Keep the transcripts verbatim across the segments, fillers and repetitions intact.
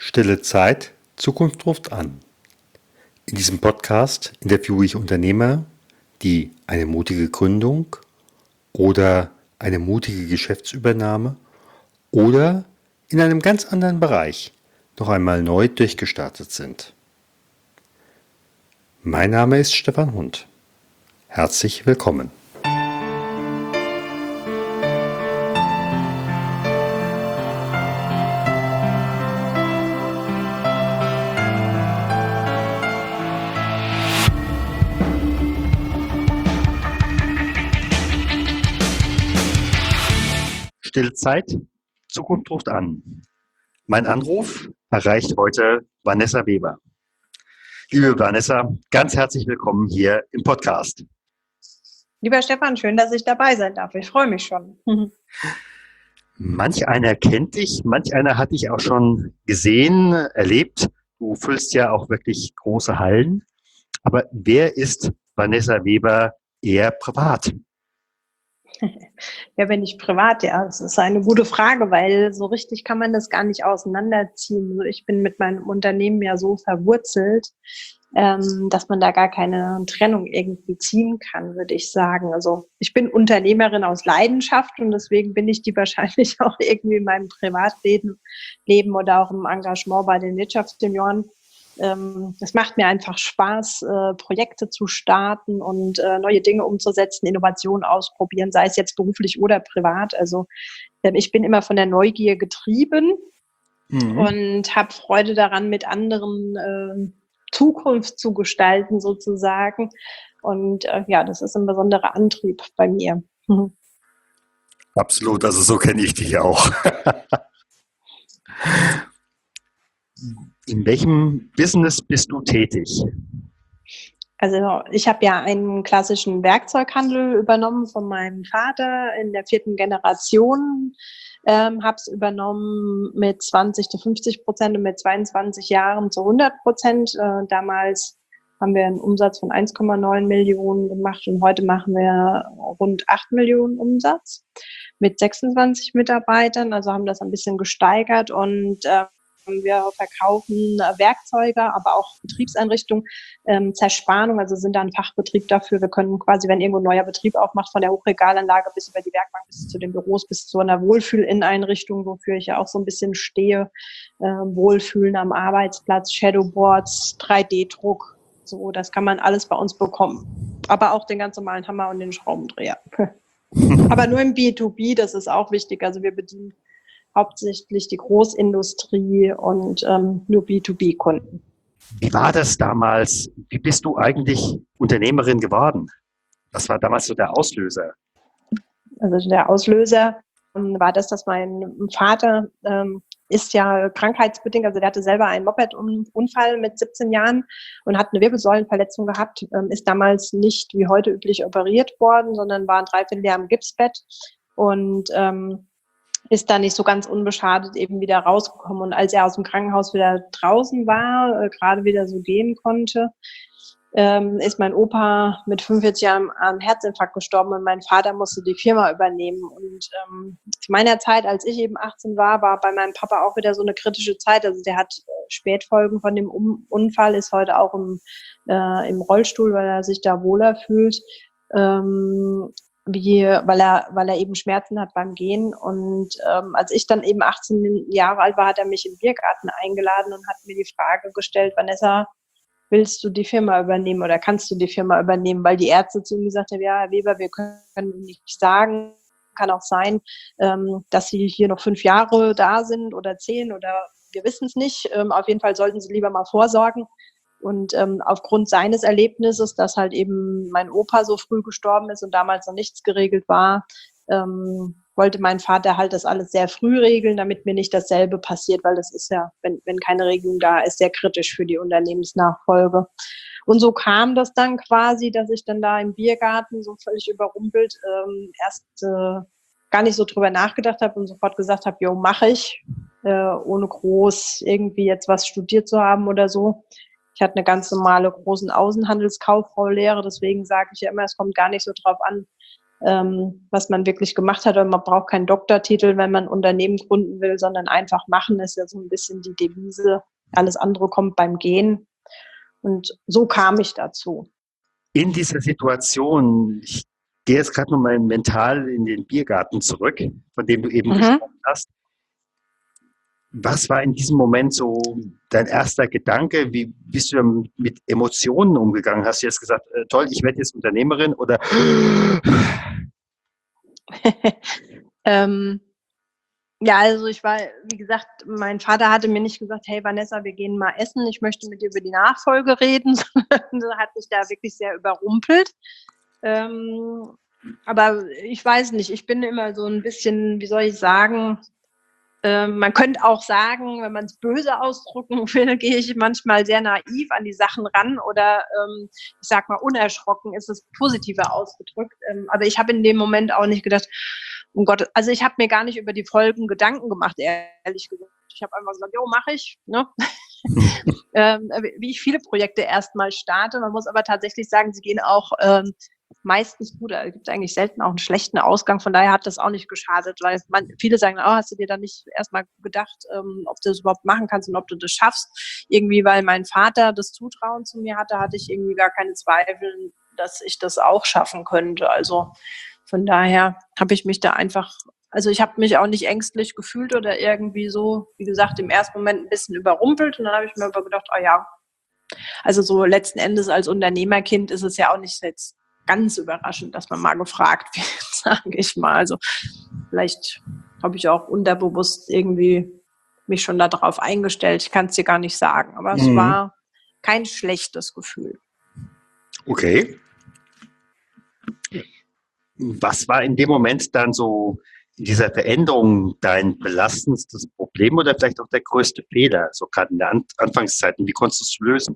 Stille Zeit, Zukunft ruft an. In diesem Podcast interviewe ich Unternehmer, die eine mutige Gründung oder eine mutige Geschäftsübernahme oder in einem ganz anderen Bereich noch einmal neu durchgestartet sind. Mein Name ist Stefan Hund. Herzlich willkommen. Stille Zeit, Zukunft ruft an. Mein Anruf erreicht heute Vanessa Weber. Liebe Vanessa, ganz herzlich willkommen hier im Podcast. Lieber Stefan, schön, dass ich dabei sein darf. Ich freue mich schon. Manch einer kennt dich, manch einer hat dich auch schon gesehen, erlebt. Du füllst ja auch wirklich große Hallen. Aber wer ist Vanessa Weber eher privat? Ja, wenn ich privat, ja, das ist eine gute Frage, weil so richtig kann man das gar nicht auseinanderziehen. Ich bin mit meinem Unternehmen ja so verwurzelt, ähm, dass man da gar keine Trennung irgendwie ziehen kann, würde ich sagen. Also ich bin Unternehmerin aus Leidenschaft und deswegen bin ich die wahrscheinlich auch irgendwie in meinem Privatleben Leben oder auch im Engagement bei den Wirtschaftssenioren. Es macht mir einfach Spaß, äh, Projekte zu starten und äh, neue Dinge umzusetzen, Innovationen ausprobieren, sei es jetzt beruflich oder privat. Also ähm, ich bin immer von der Neugier getrieben mhm. und habe Freude daran, mit anderen äh, Zukunft zu gestalten sozusagen. Und äh, ja, das ist ein besonderer Antrieb bei mir. Mhm. Absolut, also so kenne ich dich auch. In welchem Business bist du tätig? Also ich habe ja einen klassischen Werkzeughandel übernommen von meinem Vater in der vierten Generation, ähm, habe es übernommen mit zwanzig zu fünfzig Prozent und mit zweiundzwanzig Jahren zu hundert Prozent. Äh, damals haben wir einen Umsatz von eins Komma neun Millionen gemacht und heute machen wir rund acht Millionen Umsatz mit sechsundzwanzig Mitarbeitern, also haben das ein bisschen gesteigert und äh, wir verkaufen Werkzeuge, aber auch Betriebseinrichtungen, ähm, Zerspannung, also sind da ein Fachbetrieb dafür. Wir können quasi, wenn irgendwo ein neuer Betrieb aufmacht, von der Hochregalanlage bis über die Werkbank, bis zu den Büros, bis zu einer Wohlfühl-Inneneinrichtung, wofür ich ja auch so ein bisschen stehe. Äh, Wohlfühlen am Arbeitsplatz, Shadowboards, drei D Druck, so, das kann man alles bei uns bekommen. Aber auch den ganz normalen Hammer und den Schraubendreher. Aber nur im B zwei B, das ist auch wichtig. Also wir bedienen hauptsächlich die Großindustrie und ähm, nur B zwei B-Kunden. Wie war das damals? Wie bist du eigentlich Unternehmerin geworden? Was war damals so der Auslöser? Also der Auslöser ähm, war das, dass mein Vater ähm, ist ja krankheitsbedingt, also der hatte selber einen Moped-Unfall mit siebzehn Jahren und hat eine Wirbelsäulenverletzung gehabt, ähm, ist damals nicht wie heute üblich operiert worden, sondern war ein Dreivierteljahr im Gipsbett und ähm, ist da nicht so ganz unbeschadet eben wieder rausgekommen. Und als er aus dem Krankenhaus wieder draußen war, äh, gerade wieder so gehen konnte, ähm, ist mein Opa mit fünfundvierzig Jahren an Herzinfarkt gestorben und mein Vater musste die Firma übernehmen. Und ähm, zu meiner Zeit, als ich eben achtzehn war, war bei meinem Papa auch wieder so eine kritische Zeit. Also der hat äh, Spätfolgen von dem um- Unfall, ist heute auch im, äh, im Rollstuhl, weil er sich da wohler fühlt. Ähm, wie, weil er, weil er eben Schmerzen hat beim Gehen. Und ähm, als ich dann eben achtzehn Jahre alt war, hat er mich im Biergarten eingeladen und hat mir die Frage gestellt: Vanessa, willst du die Firma übernehmen oder kannst du die Firma übernehmen? Weil die Ärzte zu ihm gesagt haben: Ja, Herr Weber, wir können nicht sagen, kann auch sein, ähm, dass Sie hier noch fünf Jahre da sind oder zehn oder wir wissen es nicht. Ähm, auf jeden Fall sollten Sie lieber mal vorsorgen. Und ähm, aufgrund seines Erlebnisses, dass halt eben mein Opa so früh gestorben ist und damals noch nichts geregelt war, ähm, wollte mein Vater halt das alles sehr früh regeln, damit mir nicht dasselbe passiert, weil das ist ja, wenn, wenn keine Regelung da ist, sehr kritisch für die Unternehmensnachfolge. Und so kam das dann quasi, dass ich dann da im Biergarten so völlig überrumpelt ähm, erst äh, gar nicht so drüber nachgedacht habe und sofort gesagt habe, jo, mache ich, äh, ohne groß irgendwie jetzt was studiert zu haben oder so. Ich hatte eine ganz normale großen Außenhandelskauffrau-Lehre, deswegen sage ich ja immer, es kommt gar nicht so drauf an, ähm, was man wirklich gemacht hat. Und man braucht keinen Doktortitel, wenn man ein Unternehmen gründen will, sondern einfach machen. Das ist ja so ein bisschen die Devise. Alles andere kommt beim Gehen. Und so kam ich dazu. In dieser Situation, ich gehe jetzt gerade nochmal mental in den Biergarten zurück, von dem du eben mhm. gesprochen hast. Was war in diesem Moment so dein erster Gedanke? Wie bist du mit Emotionen umgegangen? Hast du jetzt gesagt, äh, toll, ich werde jetzt Unternehmerin oder? ähm, ja, also ich war, wie gesagt, mein Vater hatte mir nicht gesagt, hey Vanessa, wir gehen mal essen, ich möchte mit dir über die Nachfolge reden, sondern hat mich da wirklich sehr überrumpelt. Ähm, aber ich weiß nicht, ich bin immer so ein bisschen, wie soll ich sagen, Ähm, man könnte auch sagen, wenn man es böse ausdrücken will, gehe ich manchmal sehr naiv an die Sachen ran oder ähm, ich sag mal unerschrocken ist es positiver ausgedrückt. Ähm, aber ich habe in dem Moment auch nicht gedacht, um Gott, also ich habe mir gar nicht über die Folgen Gedanken gemacht, ehrlich gesagt. Ich habe einfach gesagt, jo, mache ich. Ne? ähm, wie ich viele Projekte erstmal starte. Man muss aber tatsächlich sagen, sie gehen auch ähm, meistens gut, da gibt es eigentlich selten auch einen schlechten Ausgang, von daher hat das auch nicht geschadet, weil man, viele sagen, oh, hast du dir da nicht erstmal gedacht, ähm, ob du das überhaupt machen kannst und ob du das schaffst. Irgendwie, weil mein Vater das Zutrauen zu mir hatte, hatte ich irgendwie gar keine Zweifel, dass ich das auch schaffen könnte. Also von daher habe ich mich da einfach, also ich habe mich auch nicht ängstlich gefühlt oder irgendwie so, wie gesagt, im ersten Moment ein bisschen überrumpelt und dann habe ich mir aber gedacht, oh ja, also so letzten Endes als Unternehmerkind ist es ja auch nicht jetzt ganz überraschend, dass man mal gefragt wird, sage ich mal. Also vielleicht habe ich auch unterbewusst irgendwie mich schon darauf eingestellt. Ich kann es dir gar nicht sagen, aber mhm. es war kein schlechtes Gefühl. Okay. Was war in dem Moment dann so in dieser Veränderung dein belastendstes Problem oder vielleicht auch der größte Fehler, so gerade in der An- Anfangszeit? Und wie konntest du es lösen?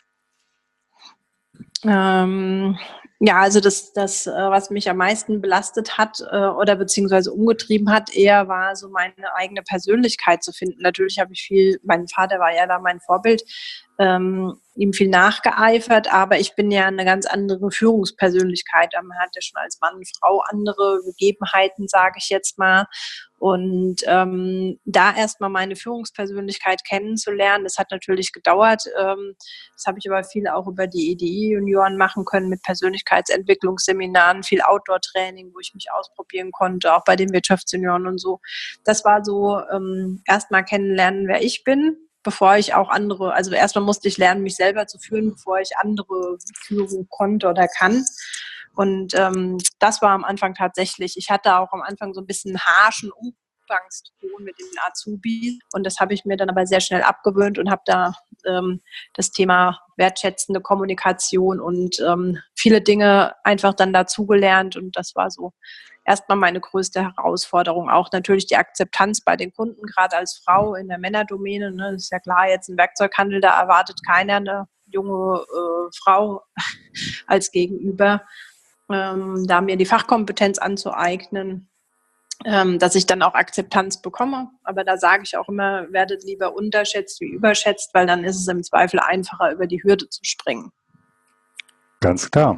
Ähm, ja, also das, das, was mich am meisten belastet hat äh, oder beziehungsweise umgetrieben hat, eher war so meine eigene Persönlichkeit zu finden. Natürlich habe ich viel, mein Vater war ja da mein Vorbild, ähm, ihm viel nachgeeifert, aber ich bin ja eine ganz andere Führungspersönlichkeit. Man hat ja schon als Mann und Frau andere Gegebenheiten, sage ich jetzt mal. Und ähm, da erstmal meine Führungspersönlichkeit kennenzulernen, das hat natürlich gedauert. Ähm, das habe ich aber viel auch über die E D I-Junioren machen können mit Persönlichkeitsentwicklungsseminaren, viel Outdoor-Training, wo ich mich ausprobieren konnte, auch bei den Wirtschaftsjunioren und so. Das war so ähm, erstmal kennenlernen, wer ich bin, bevor ich auch andere, also erstmal musste ich lernen, mich selber zu führen, bevor ich andere führen konnte oder kann. Und ähm, das war am Anfang tatsächlich, ich hatte auch am Anfang so ein bisschen harschen Umgangston mit den Azubis und das habe ich mir dann aber sehr schnell abgewöhnt und habe da ähm, das Thema wertschätzende Kommunikation und ähm, viele Dinge einfach dann dazugelernt und das war so erstmal meine größte Herausforderung. Auch natürlich die Akzeptanz bei den Kunden, gerade als Frau in der Männerdomäne. Ne, das ist ja klar, jetzt im Werkzeughandel, da erwartet keiner eine junge äh, Frau als Gegenüber. Ähm, da mir die Fachkompetenz anzueignen, ähm, dass ich dann auch Akzeptanz bekomme. Aber da sage ich auch immer, werdet lieber unterschätzt wie überschätzt, weil dann ist es im Zweifel einfacher, über die Hürde zu springen. Ganz klar.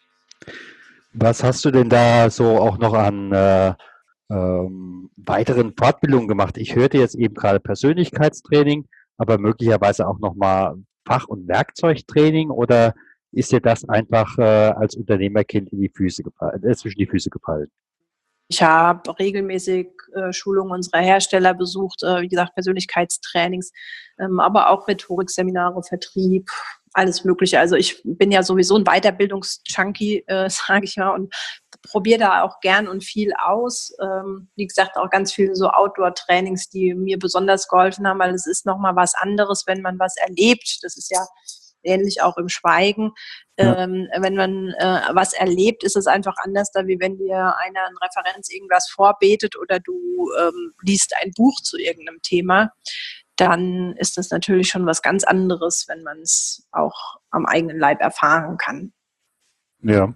Was hast du denn da so auch noch an äh, ähm, weiteren Fortbildungen gemacht? Ich hörte jetzt eben gerade Persönlichkeitstraining, aber möglicherweise auch nochmal Fach- und Werkzeugtraining oder ist dir das einfach äh, als Unternehmerkind in die Füße gefallen, äh, zwischen die Füße gefallen? Ich habe regelmäßig äh, Schulungen unserer Hersteller besucht, äh, wie gesagt, Persönlichkeitstrainings, ähm, aber auch Rhetorikseminare, Vertrieb, alles Mögliche. Also ich bin ja sowieso ein Weiterbildungsjunkie, äh, sage ich mal, und probiere da auch gern und viel aus. Ähm, wie gesagt, auch ganz viele so Outdoor-Trainings, die mir besonders geholfen haben, weil es ist nochmal was anderes, wenn man was erlebt. Das ist ja ähnlich auch im Schweigen. Ja. Ähm, wenn man äh, was erlebt, ist es einfach anders, da wie wenn dir einer in Referenz irgendwas vorbetet oder du ähm, liest ein Buch zu irgendeinem Thema, dann ist das natürlich schon was ganz anderes, wenn man es auch am eigenen Leib erfahren kann. Ja.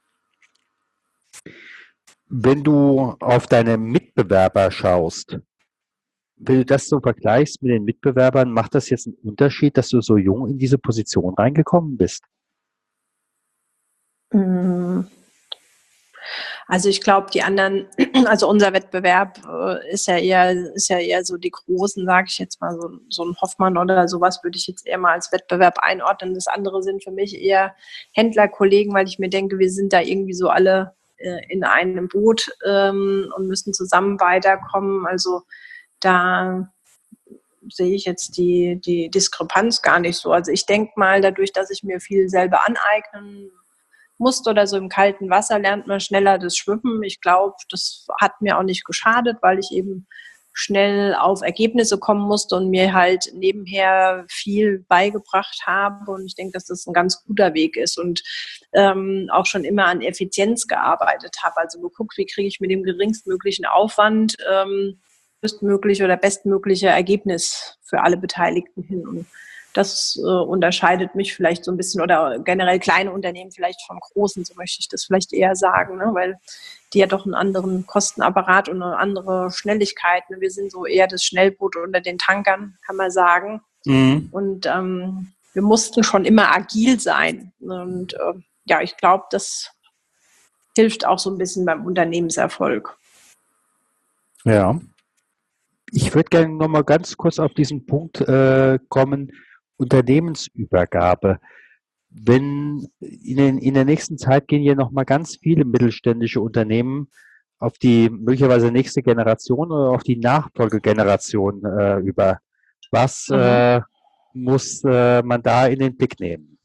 Wenn du auf deine Mitbewerber schaust, wenn du das so vergleichst mit den Mitbewerbern, macht das jetzt einen Unterschied, dass du so jung in diese Position reingekommen bist? Also ich glaube, die anderen, also unser Wettbewerb äh, ist ja eher, ist ja eher so die Großen, sage ich jetzt mal, so, so ein Hoffmann oder sowas würde ich jetzt eher mal als Wettbewerb einordnen. Das andere sind für mich eher Händlerkollegen, weil ich mir denke, wir sind da irgendwie so alle äh, in einem Boot ähm, und müssen zusammen weiterkommen. Also da sehe ich jetzt die, die Diskrepanz gar nicht so. Also ich denke mal, dadurch, dass ich mir viel selber aneignen musste oder so im kalten Wasser, lernt man schneller das Schwimmen. Ich glaube, das hat mir auch nicht geschadet, weil ich eben schnell auf Ergebnisse kommen musste und mir halt nebenher viel beigebracht habe. Und ich denke, dass das ein ganz guter Weg ist und ähm, auch schon immer an Effizienz gearbeitet habe. Also geguckt, wie kriege ich mit dem geringstmöglichen Aufwand ähm, bestmögliche oder bestmögliche Ergebnis für alle Beteiligten hin. Und das äh, unterscheidet mich vielleicht so ein bisschen oder generell kleine Unternehmen vielleicht von großen, so möchte ich das vielleicht eher sagen, ne? Weil die ja doch einen anderen Kostenapparat und eine andere Schnelligkeit. Ne? Wir sind so eher das Schnellboot unter den Tankern, kann man sagen. Mhm. Und ähm, wir mussten schon immer agil sein. Und äh, ja, ich glaube, das hilft auch so ein bisschen beim Unternehmenserfolg. Ja. Ich würde gerne noch mal ganz kurz auf diesen Punkt äh, kommen, Unternehmensübergabe. Wenn in, den, in der nächsten Zeit gehen ja noch mal ganz viele mittelständische Unternehmen auf die möglicherweise nächste Generation oder auf die Nachfolgegeneration äh, über. Was mhm. äh, muss äh, man da in den Blick nehmen?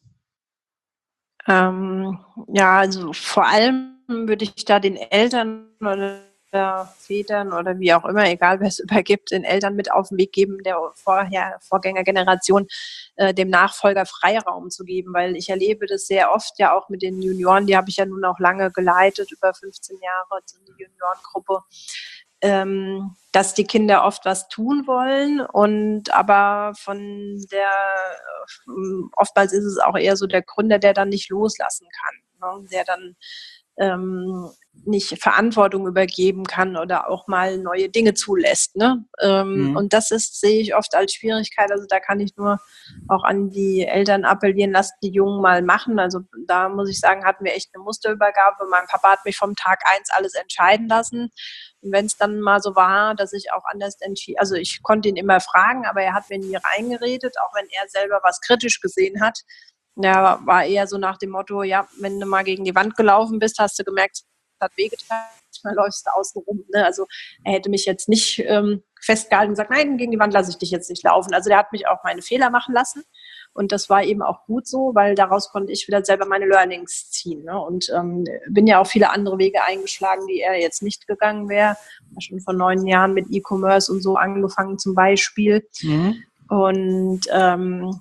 Ähm, ja, also vor allem würde ich da den Eltern oder Vätern oder wie auch immer, egal wer es übergibt, den Eltern mit auf den Weg geben, der vorher Vorgängergeneration, äh, dem Nachfolger Freiraum zu geben, weil ich erlebe das sehr oft ja auch mit den Junioren, die habe ich ja nun auch lange geleitet, über fünfzehn Jahre in die Juniorengruppe, ähm, dass die Kinder oft was tun wollen und aber von der, oftmals ist es auch eher so der Gründer, der dann nicht loslassen kann, ne, der dann ähm, nicht Verantwortung übergeben kann oder auch mal neue Dinge zulässt. Ne? Ähm, mhm. Und das ist, sehe ich oft als Schwierigkeit. Also da kann ich nur auch an die Eltern appellieren, lasst die Jungen mal machen. Also da muss ich sagen, hatten wir echt eine Musterübergabe. Mein Papa hat mich vom Tag eins alles entscheiden lassen. Und wenn es dann mal so war, dass ich auch anders entschieden, also ich konnte ihn immer fragen, aber er hat mir nie reingeredet, auch wenn er selber was kritisch gesehen hat. Ja, war eher so nach dem Motto, ja, wenn du mal gegen die Wand gelaufen bist, hast du gemerkt, es hat wehgetan, dann läufst du außen rum. Ne? Also er hätte mich jetzt nicht ähm, festgehalten und gesagt, nein, gegen die Wand lasse ich dich jetzt nicht laufen. Also der hat mich auch meine Fehler machen lassen und das war eben auch gut so, weil daraus konnte ich wieder selber meine Learnings ziehen. Ne? Und ähm, bin ja auch viele andere Wege eingeschlagen, die er jetzt nicht gegangen wäre. Schon vor neun Jahren mit E-Commerce und so angefangen zum Beispiel. Mhm. Und ähm,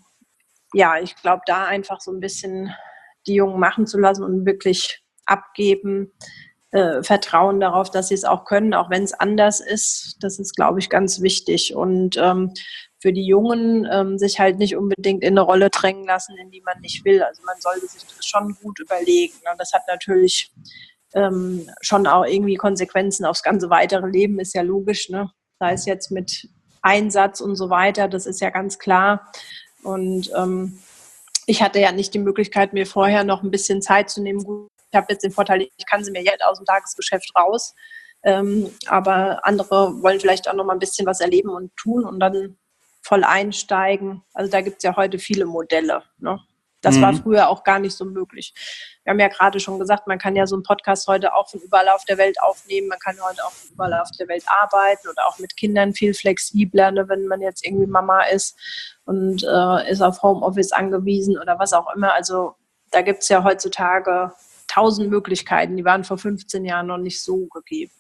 ja, ich glaube, da einfach so ein bisschen die Jungen machen zu lassen und wirklich abgeben, äh, Vertrauen darauf, dass sie es auch können, auch wenn es anders ist. Das ist, glaube ich, ganz wichtig. Und ähm, für die Jungen ähm, sich halt nicht unbedingt in eine Rolle drängen lassen, in die man nicht will. Also man sollte sich das schon gut überlegen. Und das hat natürlich ähm, schon auch irgendwie Konsequenzen aufs ganze weitere Leben, ist ja logisch, ne? Sei es jetzt mit Einsatz und so weiter, das ist ja ganz klar. Und ähm, ich hatte ja nicht die Möglichkeit, mir vorher noch ein bisschen Zeit zu nehmen. Gut, ich habe jetzt den Vorteil, ich kann sie mir jetzt aus dem Tagesgeschäft raus. Ähm, aber andere wollen vielleicht auch noch mal ein bisschen was erleben und tun und dann voll einsteigen. Also da gibt es ja heute viele Modelle, ne? Das mhm. war früher auch gar nicht so möglich. Wir haben ja gerade schon gesagt, man kann ja so einen Podcast heute auch von überall auf der Welt aufnehmen. Man kann heute auch von überall auf der Welt arbeiten oder auch mit Kindern viel flexibler, ne, wenn man jetzt irgendwie Mama ist und äh, ist auf Homeoffice angewiesen oder was auch immer. Also da gibt es ja heutzutage tausend Möglichkeiten. Die waren vor fünfzehn Jahren noch nicht so gegeben.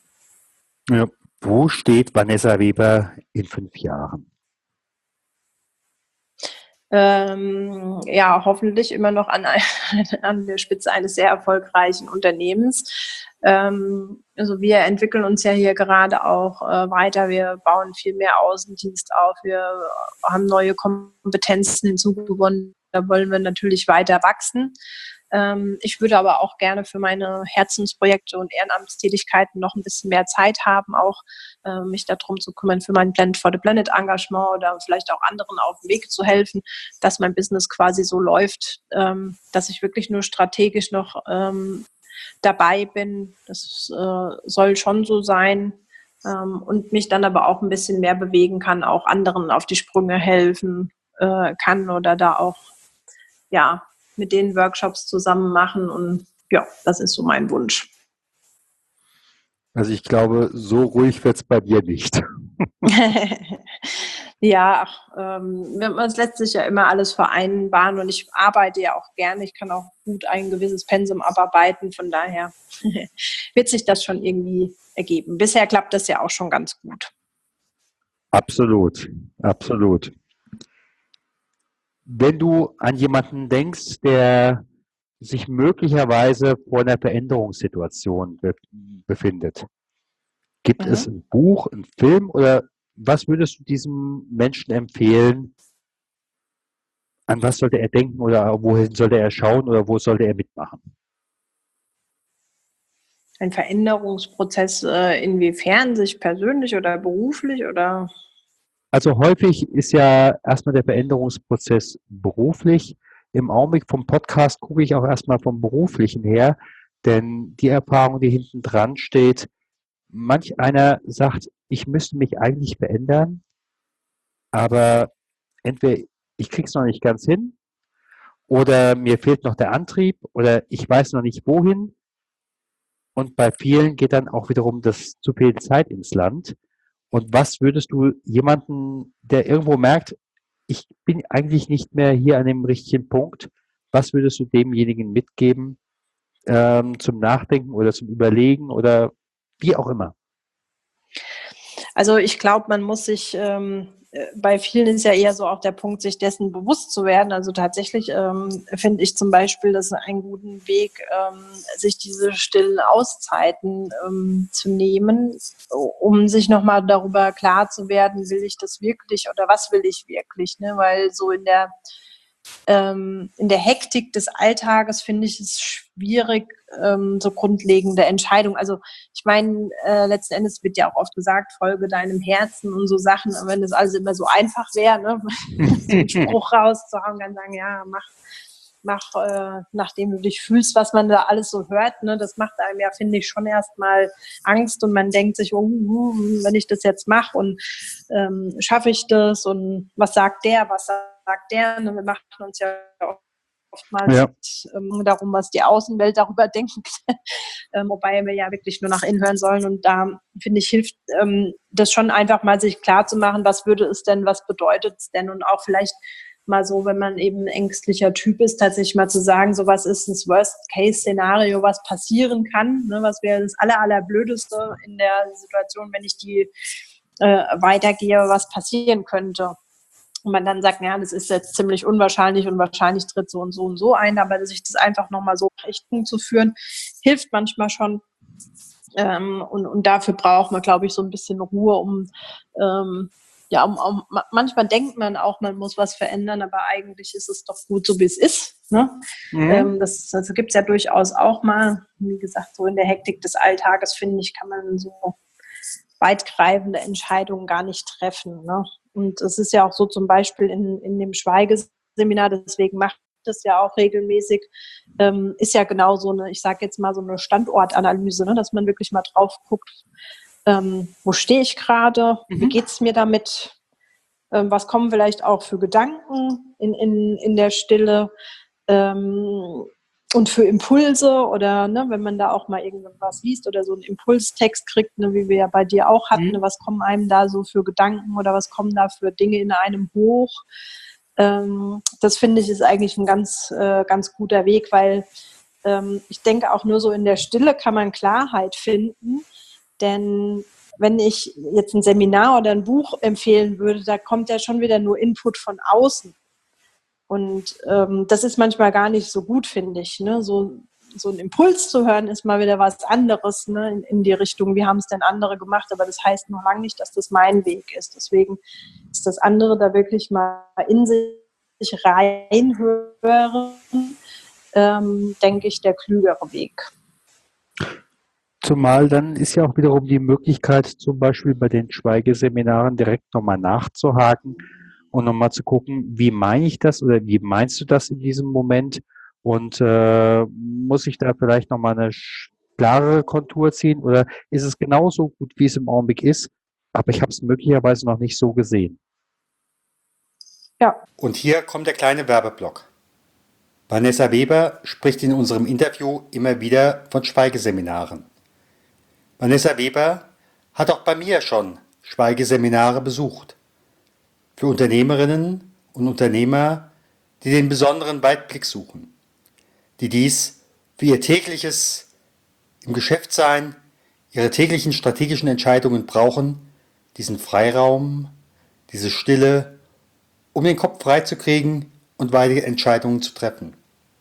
Ja. Wo steht Vanessa Weber in fünf Jahren? Ähm, ja, hoffentlich immer noch an, an der Spitze eines sehr erfolgreichen Unternehmens. Ähm, also wir entwickeln uns ja hier gerade auch äh, weiter. Wir bauen viel mehr Außendienst auf. Wir haben neue Kompetenzen hinzugewonnen. Da wollen wir natürlich weiter wachsen. Ähm, ich würde aber auch gerne für meine Herzensprojekte und Ehrenamtstätigkeiten noch ein bisschen mehr Zeit haben, auch äh, mich darum zu kümmern, für mein Blend for the Planet Engagement oder vielleicht auch anderen auf dem Weg zu helfen, dass mein Business quasi so läuft, ähm, dass ich wirklich nur strategisch noch ähm, dabei bin. Das äh, soll schon so sein. Ähm, und mich dann aber auch ein bisschen mehr bewegen kann, auch anderen auf die Sprünge helfen äh, kann oder da auch ja mit den Workshops zusammen machen. Und ja, das ist so mein Wunsch. Also ich glaube, so ruhig wird es bei dir nicht. Ja, ach, ähm, es lässt sich ja immer alles vereinbaren und ich arbeite ja auch gerne. Ich kann auch gut ein gewisses Pensum abarbeiten. Von daher wird sich das schon irgendwie ergeben. Bisher klappt das ja auch schon ganz gut. Absolut, absolut. Wenn du an jemanden denkst, der sich möglicherweise vor einer Veränderungssituation be- befindet, gibt Mhm. es ein Buch, einen Film oder was würdest du diesem Menschen empfehlen? An was sollte er denken oder wohin sollte er schauen oder wo sollte er mitmachen? Ein Veränderungsprozess, äh, inwiefern sich persönlich oder beruflich oder? Also häufig ist ja erstmal der Veränderungsprozess beruflich. Im Augenblick vom Podcast gucke ich auch erstmal vom Beruflichen her, denn die Erfahrung, die hinten dran steht, manch einer sagt, ich müsste mich eigentlich verändern, aber entweder ich kriege es noch nicht ganz hin oder mir fehlt noch der Antrieb oder ich weiß noch nicht wohin. Und bei vielen geht dann auch wiederum das zu viel Zeit ins Land. Und was würdest du jemanden, der irgendwo merkt, ich bin eigentlich nicht mehr hier an dem richtigen Punkt, was würdest du demjenigen mitgeben ähm, zum Nachdenken oder zum Überlegen oder wie auch immer? Also ich glaube, man muss sich, ähm, äh, bei vielen ist ja eher so auch der Punkt, sich dessen bewusst zu werden. Also tatsächlich ähm, finde ich zum Beispiel, das ist einen guten Weg, ähm, sich diese stillen Auszeiten ähm, zu nehmen, um sich nochmal darüber klar zu werden, will ich das wirklich oder was will ich wirklich? Ne? Weil so in der ähm, in der Hektik des Alltages finde ich es schwierig, ähm, so grundlegende Entscheidungen. Also ich meine, äh, letzten Endes wird ja auch oft gesagt, folge deinem Herzen und so Sachen. Aber wenn das alles immer so einfach wäre, ne? so einen Spruch rauszuhauen, dann sagen, ja, mach, mach äh, nachdem du dich fühlst, was man da alles so hört. Ne? Das macht einem ja, finde ich, schon erstmal Angst und man denkt sich, oh, uh, wenn ich das jetzt mache und ähm, schaffe ich das und was sagt der, was sagt der? Ne? Wir machen uns ja oftmals Ja. ähm, darum, was die Außenwelt darüber denkt, ähm, wobei wir ja wirklich nur nach innen hören sollen. Und da, finde ich, hilft ähm, das schon einfach mal sich klar zu machen, was würde es denn, was bedeutet es denn? Und auch vielleicht mal so, wenn man eben ein ängstlicher Typ ist, tatsächlich mal zu sagen, so was ist das Worst-Case-Szenario, was passieren kann, ne? Was wäre das aller, allerblödeste in der Situation, wenn ich die äh, weitergehe, was passieren könnte. Und man dann sagt, ja, das ist jetzt ziemlich unwahrscheinlich und wahrscheinlich tritt so und so und so ein, aber sich das einfach nochmal so in Richtung zu führen, hilft manchmal schon. Ähm, und, und dafür braucht man, glaube ich, so ein bisschen Ruhe, um, ähm, ja, um, um, manchmal denkt man auch, man muss was verändern, aber eigentlich ist es doch gut, so wie es ist. Ne? Mhm. Ähm, das das gibt es ja durchaus auch mal. Wie gesagt, so in der Hektik des Alltages, finde ich, kann man so weitgreifende Entscheidungen gar nicht treffen. Ne? Und es ist ja auch so zum Beispiel in, in dem Schweigeseminar, deswegen macht das ja auch regelmäßig, ähm, ist ja genau so eine, ich sage jetzt mal so eine Standortanalyse, ne? Dass man wirklich mal drauf guckt, ähm, wo stehe ich gerade, Mhm. wie geht es mir damit, ähm, was kommen vielleicht auch für Gedanken in, in, in der Stille, ähm, und für Impulse oder ne, wenn man da auch mal irgendwas liest oder so einen Impulstext kriegt, ne, wie wir ja bei dir auch hatten, Mhm. ne, was kommen einem da so für Gedanken oder was kommen da für Dinge in einem hoch. Ähm, das finde ich ist eigentlich ein ganz, äh, ganz guter Weg, weil ähm, ich denke auch nur so in der Stille kann man Klarheit finden, denn wenn ich jetzt ein Seminar oder ein Buch empfehlen würde, da kommt ja schon wieder nur Input von außen. Und ähm, das ist manchmal gar nicht so gut, finde ich. Ne? So, so einen Impuls zu hören, ist mal wieder was anderes, ne? in, in die Richtung, wie haben es denn andere gemacht, aber das heißt noch lange nicht, dass das mein Weg ist. Deswegen ist das andere da wirklich mal in sich reinhören, ähm, denke ich, der klügere Weg. Zumal dann ist ja auch wiederum die Möglichkeit, zum Beispiel bei den Schweigeseminaren direkt nochmal nachzuhaken und nochmal zu gucken, wie meine ich das oder wie meinst du das in diesem Moment? Und äh, muss ich da vielleicht nochmal eine klarere Kontur ziehen oder ist es genauso gut, wie es im Augenblick ist, aber ich habe es möglicherweise noch nicht so gesehen? Ja. Und hier kommt der kleine Werbeblock. Vanessa Weber spricht in unserem Interview immer wieder von Schweigeseminaren. Vanessa Weber hat auch bei mir schon Schweigeseminare besucht. Für Unternehmerinnen und Unternehmer, die den besonderen Weitblick suchen, die dies für ihr tägliches im Geschäft sein, ihre täglichen strategischen Entscheidungen brauchen, diesen Freiraum, diese Stille, um den Kopf freizukriegen und weitere Entscheidungen zu treffen.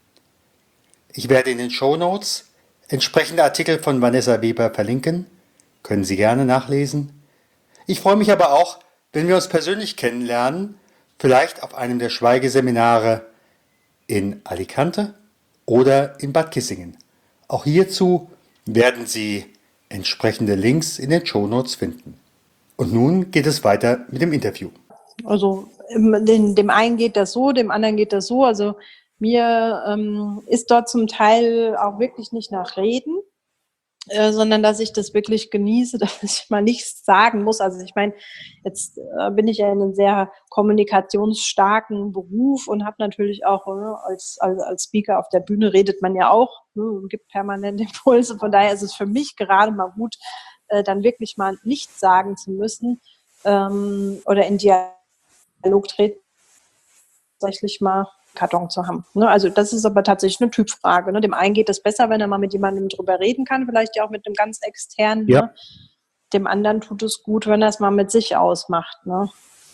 Ich werde in den Shownotes entsprechende Artikel von Vanessa Weber verlinken, können Sie gerne nachlesen. Ich freue mich aber auch, wenn wir uns persönlich kennenlernen, vielleicht auf einem der Schweigeseminare in Alicante oder in Bad Kissingen. Auch hierzu werden Sie entsprechende Links in den Shownotes finden. Und nun geht es weiter mit dem Interview. Also dem, dem einen geht das so, dem anderen geht das so. Also mir ähm, ist dort zum Teil auch wirklich nicht nach Reden, äh, sondern dass ich das wirklich genieße, dass ich mal nichts sagen muss. Also ich meine, jetzt äh, bin ich ja in einem sehr kommunikationsstarken Beruf und habe natürlich auch äh, als, als, als Speaker auf der Bühne redet man ja auch, ne, und gibt permanent Impulse. Von daher ist es für mich gerade mal gut, äh, dann wirklich mal nichts sagen zu müssen ähm, oder in Dialog treten, tatsächlich mal Karton zu haben. Ne? Also das ist aber tatsächlich eine Typfrage. Ne? Dem einen geht es besser, wenn er mal mit jemandem drüber reden kann, vielleicht ja auch mit einem ganz externen. Ja. Ne? Dem anderen tut es gut, wenn er es mal mit sich ausmacht. Ne?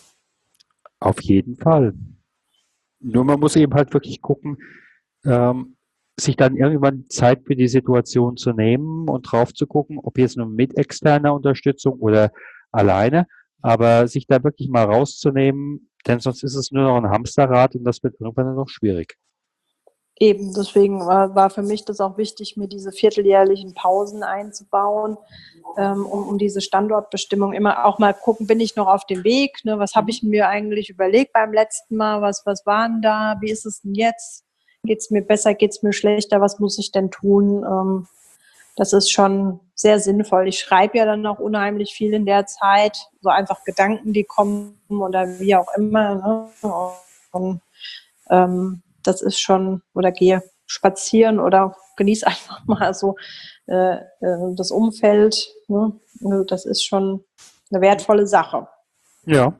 Auf jeden Fall. Nur man muss eben halt wirklich gucken, ähm, sich dann irgendwann Zeit für die Situation zu nehmen und drauf zu gucken, ob jetzt nur mit externer Unterstützung oder alleine, aber sich da wirklich mal rauszunehmen, denn sonst ist es nur noch ein Hamsterrad und das wird irgendwann noch schwierig. Eben, deswegen war, war für mich das auch wichtig, mir diese vierteljährlichen Pausen einzubauen, ähm, um, um diese Standortbestimmung immer auch mal gucken, bin ich noch auf dem Weg, ne? Was habe ich mir eigentlich überlegt beim letzten Mal, was, was war denn da, wie ist es denn jetzt, geht es mir besser, geht es mir schlechter, was muss ich denn tun, ähm, das ist schon sehr sinnvoll. Ich schreibe ja dann auch unheimlich viel in der Zeit, so einfach Gedanken, die kommen oder wie auch immer, ne? Und, ähm, das ist schon, oder gehe spazieren oder genieße einfach mal so äh, das Umfeld. Ne? Also das ist schon eine wertvolle Sache. Ja.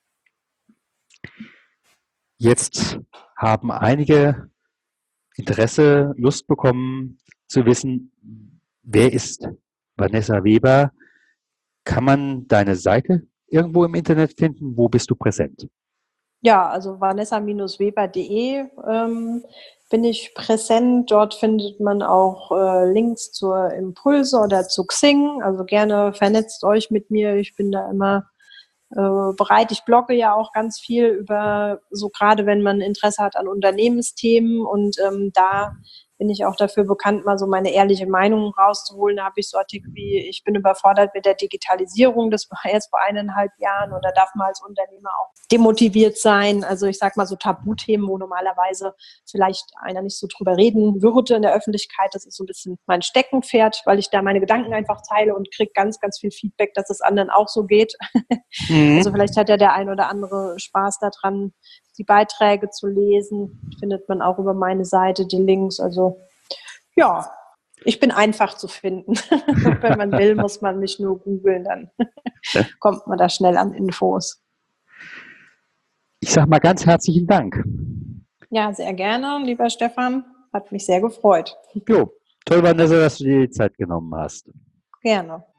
Jetzt haben einige Interesse, Lust bekommen zu wissen, wer ist Vanessa Weber? Kann man deine Seite irgendwo im Internet finden? Wo bist du präsent? Ja, also vanessa Weber punkt de ähm, bin ich präsent. Dort findet man auch äh, Links zur Impulse oder zu Xing. Also gerne vernetzt euch mit mir. Ich bin da immer äh, bereit. Ich blogge ja auch ganz viel über, so gerade wenn man Interesse hat an Unternehmensthemen, und ähm, da bin ich auch dafür bekannt, mal so meine ehrliche Meinung rauszuholen. Da habe ich so Artikel wie, ich bin überfordert mit der Digitalisierung, das war jetzt vor eineinhalb Jahren, oder darf man als Unternehmer auch demotiviert sein. Also ich sage mal so Tabuthemen, wo normalerweise vielleicht einer nicht so drüber reden würde in der Öffentlichkeit. Das ist so ein bisschen mein Steckenpferd, weil ich da meine Gedanken einfach teile und kriege ganz, ganz viel Feedback, dass es anderen auch so geht. Mhm. Also vielleicht hat ja der ein oder andere Spaß daran, die Beiträge zu lesen. Findet man auch über meine Seite die Links. Also ja, ich bin einfach zu finden. Wenn man will, muss man mich nur googeln, dann kommt man da schnell an Infos. Ich sage mal ganz herzlichen Dank. Ja, sehr gerne, lieber Stefan. Hat mich sehr gefreut. Jo, toll, Vanessa, dass du dir die Zeit genommen hast. Gerne.